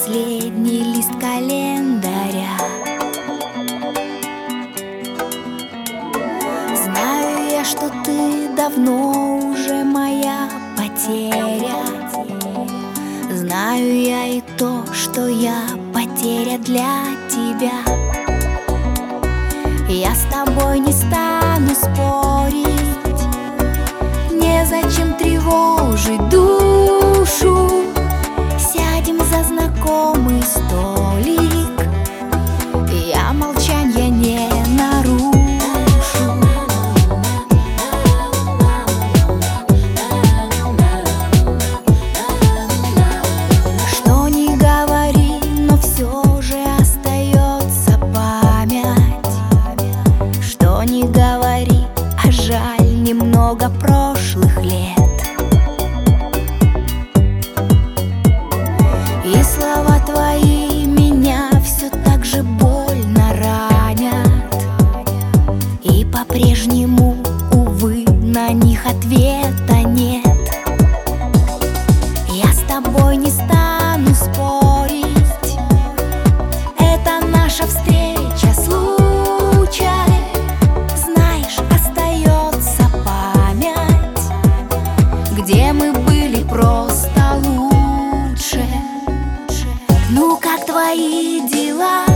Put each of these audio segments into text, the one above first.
последний лист календаря. Знаю я, что ты давно уже моя потеря. Знаю я и то, что я потеря для тебя. Я с тобой не стану спорить, незачем тревожить душу. Сядем за знакомый столик, я молчанья не нарушу. Что ни говори, но все же остается память. Что ни говори, а жаль немного прошлых лет. И слова твои меня все так же больно ранят. И по-прежнему, увы, на них ответа нет. Я с тобой не стану спорить, это наша встреча, случай. Знаешь, остается память, где мы были просто лучше. Ну как твои дела?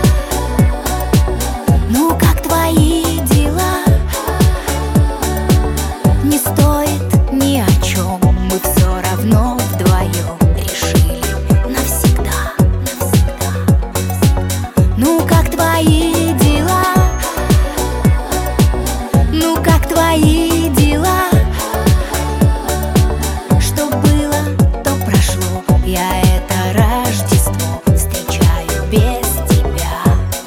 Ну как твои дела? Не стоит ни о чем, мы все равно вдвоем решили навсегда. Ну как твои дела? Ну как твои дела? Что было, то прошло, я это Рождество встречаю без тебя.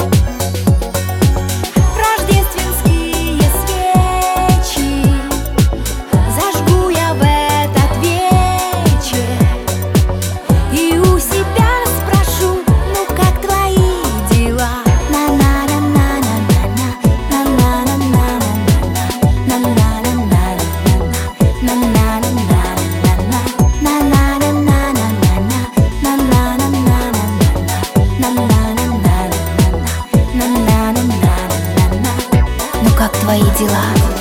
Рождественские свечи зажгу я в этот вечер и у себя спрошу: ну как твои дела? Ну как твои дела?